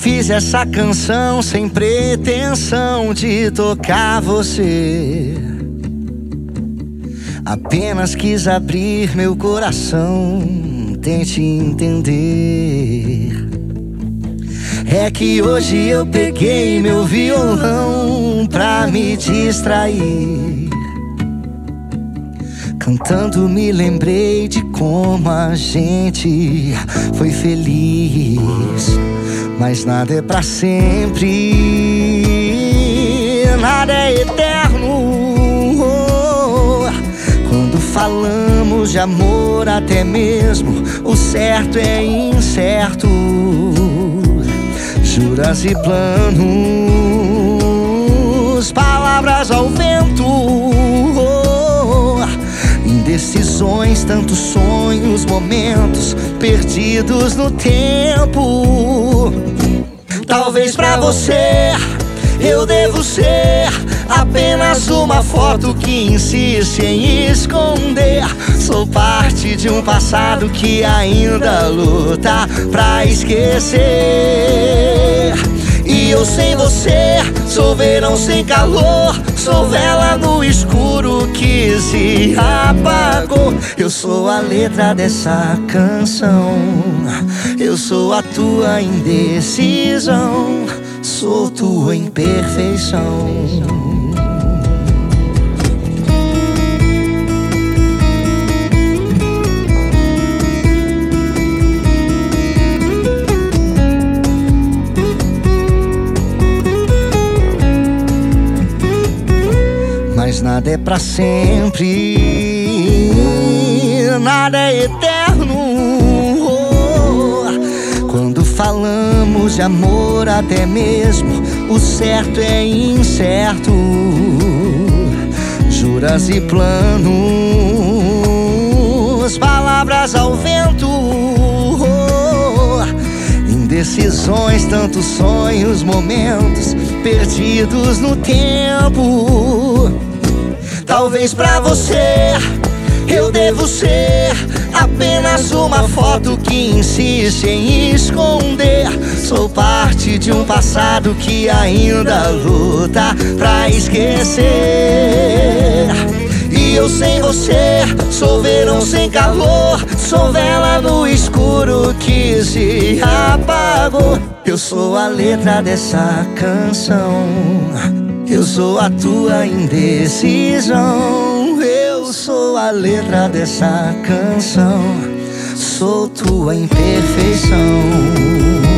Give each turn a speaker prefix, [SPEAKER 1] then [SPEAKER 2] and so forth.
[SPEAKER 1] Fiz essa canção sem pretensão de tocar você. Apenas quis abrir meu coração, tente entender. É que hoje eu peguei meu violão pra me distrair. Cantando me lembrei de como a gente foi feliz. Mas nada é pra sempre, nada é eterno. Quando falamos de amor, até mesmo o certo é incerto. Juras e planos, palavras ao vento, indecisões, tantos sonhos, momentos perdidos no tempo. Talvez pra você eu devo ser apenas uma foto que insiste em esconder. Sou parte de um passado que ainda luta pra esquecer. E eu sem você sou verão sem calor, sou vela no escuro que se apagou. Eu sou a letra dessa canção, eu sou a tua indecisão, sou tua imperfeição. Mas nada é pra sempre, nada é eterno. Quando falamos de amor, até mesmo o certo é incerto. Juras e planos, palavras ao vento, indecisões, tantos sonhos, momentos perdidos no tempo. Talvez pra você eu devo ser apenas uma foto que insiste em esconder. Sou parte de um passado que ainda luta pra esquecer. E eu sem você sou verão sem calor, sou vela no escuro que se apagou. Eu sou a letra dessa canção, eu sou a tua indecisão. Eu sou a letra dessa canção, sou tua imperfeição.